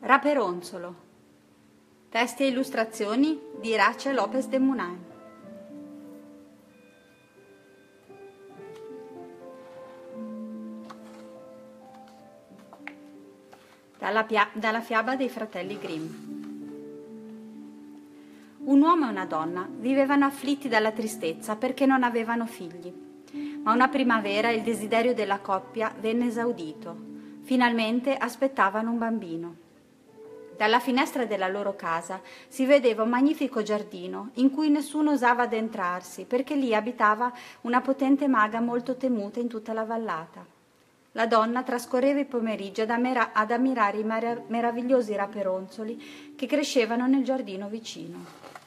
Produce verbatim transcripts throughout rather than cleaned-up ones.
Raperonzolo. Testi e illustrazioni di Irache López de Munain. Dalla, pia- dalla fiaba dei fratelli Grimm. Un uomo e una donna vivevano afflitti dalla tristezza perché non avevano figli. Ma una primavera il desiderio della coppia venne esaudito. Finalmente aspettavano un bambino. Dalla finestra della loro casa si vedeva un magnifico giardino in cui nessuno osava addentrarsi perché lì abitava una potente maga molto temuta in tutta la vallata. La donna trascorreva i pomeriggi ad, amera- ad ammirare i mara- meravigliosi raperonzoli che crescevano nel giardino vicino.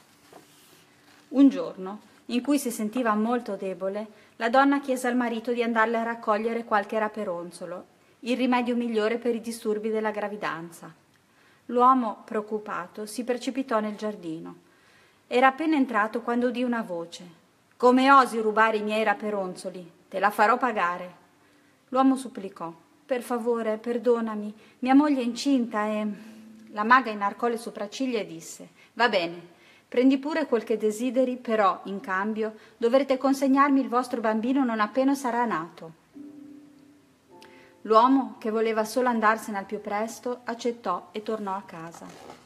Un giorno, in cui si sentiva molto debole, la donna chiese al marito di andarle a raccogliere qualche raperonzolo, il rimedio migliore per i disturbi della gravidanza. L'uomo, preoccupato, si precipitò nel giardino. Era appena entrato quando udì una voce. «Come osi rubare i miei raperonzoli? Te la farò pagare!» L'uomo supplicò. «Per favore, perdonami, mia moglie è incinta e...» La maga inarcò le sopracciglia e disse: «Va bene, prendi pure quel che desideri, però, in cambio, dovrete consegnarmi il vostro bambino non appena sarà nato». L'uomo, che voleva solo andarsene al più presto, accettò e tornò a casa.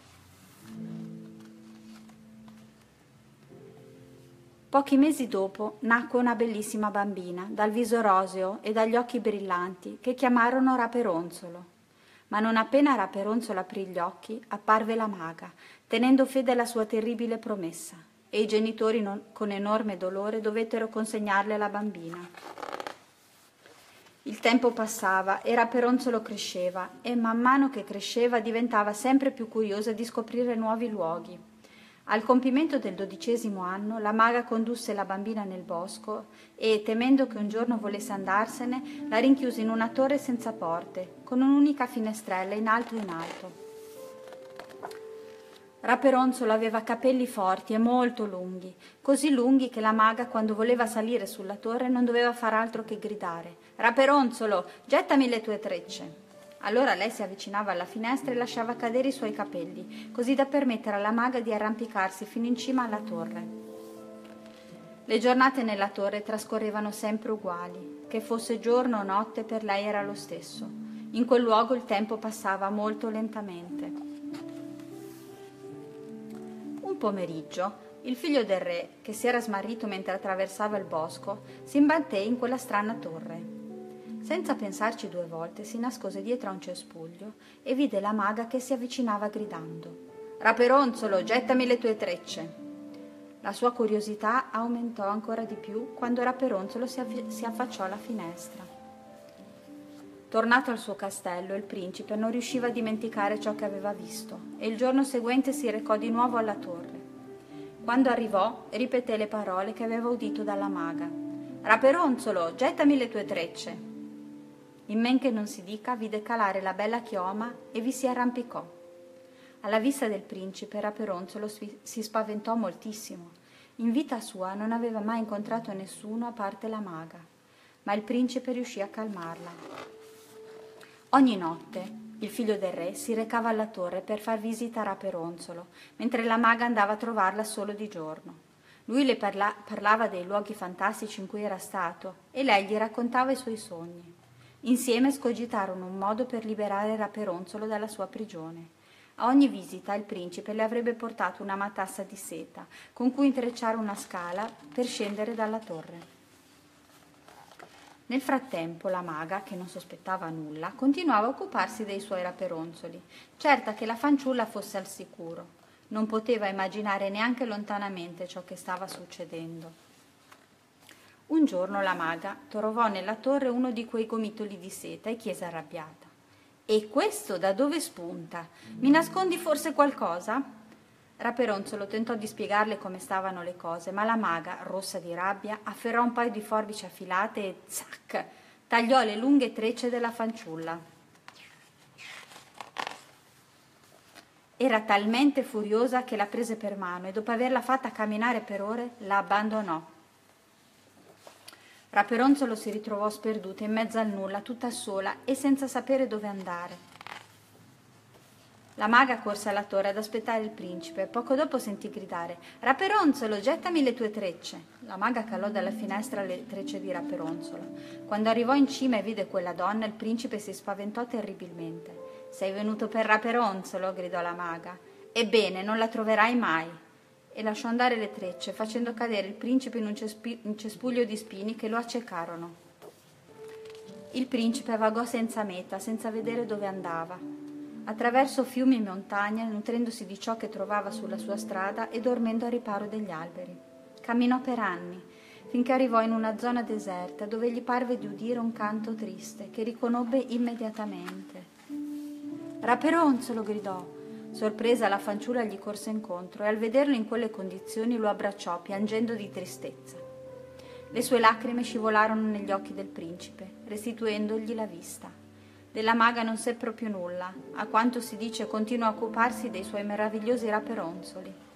Pochi mesi dopo nacque una bellissima bambina, dal viso roseo e dagli occhi brillanti, che chiamarono Raperonzolo. Ma non appena Raperonzolo aprì gli occhi, apparve la maga, tenendo fede alla sua terribile promessa, e i genitori non, con enorme dolore dovettero consegnarle la bambina. Il tempo passava e Raperonzolo cresceva e man mano che cresceva diventava sempre più curiosa di scoprire nuovi luoghi. Al compimento del dodicesimo anno la maga condusse la bambina nel bosco e, temendo che un giorno volesse andarsene, la rinchiuse in una torre senza porte, con un'unica finestrella in alto in alto. Raperonzolo aveva capelli forti e molto lunghi, così lunghi che la maga, quando voleva salire sulla torre, non doveva far altro che gridare: «Raperonzolo, gettami le tue trecce!» Allora lei si avvicinava alla finestra e lasciava cadere i suoi capelli, così da permettere alla maga di arrampicarsi fino in cima alla torre. Le giornate nella torre trascorrevano sempre uguali, che fosse giorno o notte per lei era lo stesso. In quel luogo il tempo passava molto lentamente. Un pomeriggio, il figlio del re, che si era smarrito mentre attraversava il bosco, si imbatté in quella strana torre. Senza pensarci due volte, si nascose dietro a un cespuglio e vide la maga che si avvicinava gridando: «Raperonzolo, gettami le tue trecce!» La sua curiosità aumentò ancora di più quando Raperonzolo si, avvi- si affacciò alla finestra. Tornato al suo castello, il principe non riusciva a dimenticare ciò che aveva visto e il giorno seguente si recò di nuovo alla torre. Quando arrivò, ripeté le parole che aveva udito dalla maga: «Raperonzolo, gettami le tue trecce!» In men che non si dica, vide calare la bella chioma e vi si arrampicò. Alla vista del principe, Raperonzolo si spaventò moltissimo. In vita sua non aveva mai incontrato nessuno a parte la maga, ma il principe riuscì a calmarla. Ogni notte il figlio del re si recava alla torre per far visita a Raperonzolo, mentre la maga andava a trovarla solo di giorno. Lui le parla- parlava dei luoghi fantastici in cui era stato e lei gli raccontava i suoi sogni. Insieme scogitarono un modo per liberare Raperonzolo dalla sua prigione. A ogni visita il principe le avrebbe portato una matassa di seta con cui intrecciare una scala per scendere dalla torre. Nel frattempo la maga, che non sospettava nulla, continuava a occuparsi dei suoi raperonzoli, certa che la fanciulla fosse al sicuro. Non poteva immaginare neanche lontanamente ciò che stava succedendo. Un giorno la maga trovò nella torre uno di quei gomitoli di seta e chiese arrabbiata: «E questo da dove spunta? Mi nascondi forse qualcosa?» Raperonzolo tentò di spiegarle come stavano le cose, ma la maga, rossa di rabbia, afferrò un paio di forbici affilate e zac! Tagliò le lunghe trecce della fanciulla. Era talmente furiosa che la prese per mano e, dopo averla fatta camminare per ore, la abbandonò. Raperonzolo si ritrovò sperduta in mezzo al nulla, tutta sola e senza sapere dove andare. La maga corse alla torre ad aspettare il principe. Poco dopo sentì gridare: «Raperonzolo, gettami le tue trecce!» La maga calò dalla finestra le trecce di Raperonzolo. Quando arrivò in cima e vide quella donna, il principe si spaventò terribilmente. «Sei venuto per Raperonzolo?» gridò la maga. «Ebbene, non la troverai mai!» E lasciò andare le trecce, facendo cadere il principe in un, cespi- un cespuglio di spini che lo accecarono. Il principe vagò senza meta, senza vedere dove andava, attraverso fiumi e montagne, nutrendosi di ciò che trovava sulla sua strada e dormendo a riparo degli alberi. Camminò per anni, finché arrivò in una zona deserta, dove gli parve di udire un canto triste, che riconobbe immediatamente. «Raperonzolo!» gridò. Sorpresa, la fanciulla gli corse incontro e al vederlo in quelle condizioni lo abbracciò, piangendo di tristezza. Le sue lacrime scivolarono negli occhi del principe, restituendogli la vista. Della maga non seppero più nulla, a quanto si dice continuò a occuparsi dei suoi meravigliosi raperonzoli.